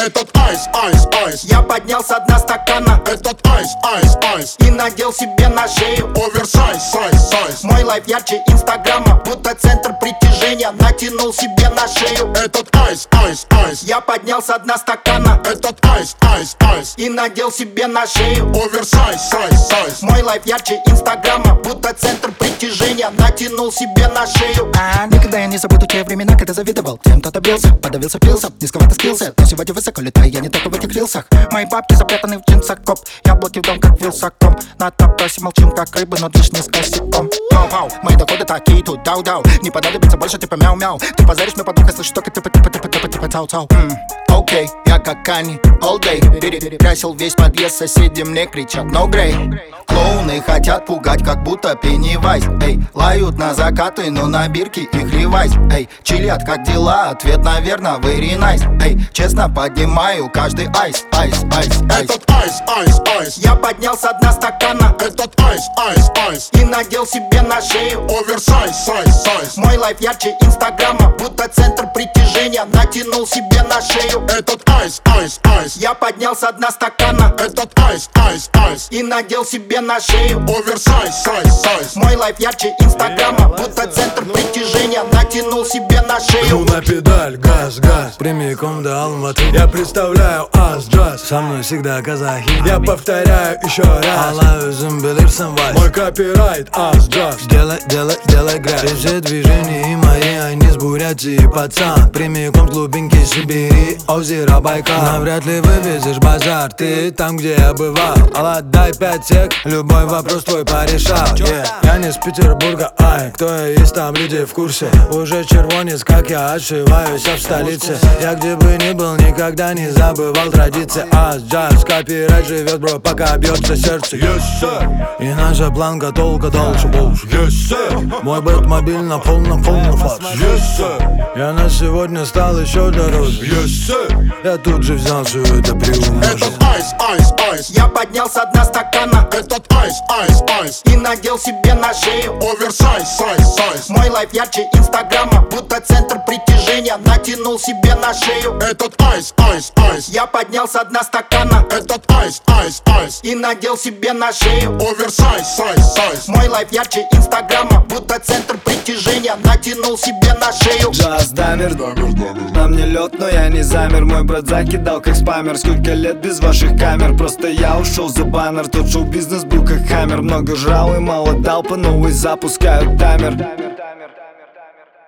Этот айс, айс, айс. Я поднял со дна стакана Этот айс, айс, айс. и надел себе на шею Оверсайз, сайз, сайз. мой лайф ярче инстаграма, будто центр притяжения. Натянул себе на шею Этот айс, айс, айс. я поднял со дна стакана Этот айс, айс, айс. и надел себе на шею Оверсайз, сайз, сайз. мой лайф ярче инстаграма, будто центр притяжения. Натянул себе на шею. Никогда я не забуду те времена, когда завидовал тем, кто добился. Подавился, пился, низковато скился. Но сегодня высоко летаю, я не только в этих рилсах. Мои бабки запрятаны в джинсах, коп. Яблоки в дом, как вилсаком. На топосе молчим, как рыбы, но движ не с косяком. Вау, мои доходы такие тут, дау-дау. Не понадобится больше, типа мяу-мяу. Ты позаришь мне подруга, слышишь только типа цау-цау. Окей, я как Кани, all day. Перекрасил весь подъезд, соседи мне кричат no grey. Клоуны хотят пугать, как будто Пеннивайз. Эй, лают на закаты, но на бирке их ревайз. Эй, чилят, как дела? Ответ, наверно, very nice. Эй, честно поднимаю каждый айс, айс, айс, айс. Этот айс, айс, айс. Я поднял со дна стакана Этот айс, айс, айс. и надел себе на шею Оверсайз, сайз, сайз. мой лайф ярче инстаграма, будто центр притяжения. Натянул себе на шею Этот айс, айс, айс. я поднял со дна стакана Этот айс, айс, айс. и надел себе на шею Оверсайз, сайз, сайз. мой лайф ярче инстаграма, будто центр притяжения. Натянул себе на шею. Жму на педаль, газ, газ, прямиком до Алматы. Я представляю ас-джаз, со мной всегда казахи. Я повторяю еще раз, алла өзім білірсің вайс. Мой копирайт ас-джаз. Делай грязь. Все движения мои, они с Бурятии, пацан. Прямиком с глубинки Сибири, озеро Байкал. Навряд ли вывезешь базар, ты там, где я бывал. Алла, дай 5 сек, любой вопрос твой порешал. Я не с Петербурга, ай, кто я есть, там люди в курсе. Уже червонец, как я отшиваюсь, в столице. Я где бы ни был, никогда не забывал традиции. Ас-джаз, копирайт живет, бро, пока бьется сердце. Yes, sir. И наша планка долго дольше больше. Yes, sir. Мой бэт-мобиль на полном флакс. Yes, sir. Я на сегодня стал еще дороже. Yes, sir. Я тут же взял все это приумножил. Этот айс, айс, айс. Я поднял со дна стакана Этот айс, айс, айс. и надел себе на шею Оверсайз, сайз, сайз. мой лайф ярче инстаграма, будто центр притяжения. Натянул себе на шею Этот айс, айс, айс. я поднял со дна стакана Этот айс, айс, айс. и надел себе на шею Оверсайз, сайз, сайз. мой лайф ярче инстаграма, будто центр притяжения. Натянул себе на шею. Джаз дамер, на мне лед, но я не замер. Мой брат закидал как спамер. Сколько лет без ваших камер, просто я ушел за баннер. Тот шоу-бизнес был как хаммер. Много жрал и мало дал, по новой запускают таймер.